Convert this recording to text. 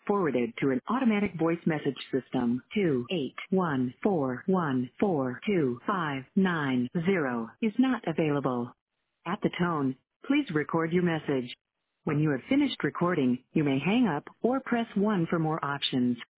forwarded to an automatic voice message system. 28141425590 is not available. At the tone, please record your message. When you have finished recording, you may hang up or press 1 for more options.